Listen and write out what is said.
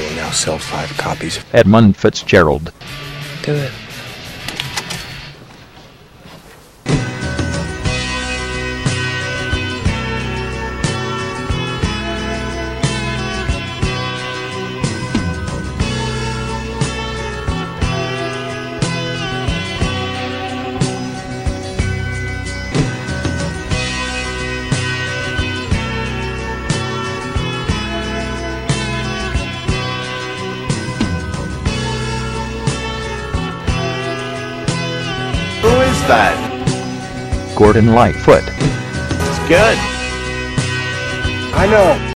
will now sell 5 copies. Edmund Fitzgerald. Do it. Who is that? Gordon Lightfoot. It's good. I know.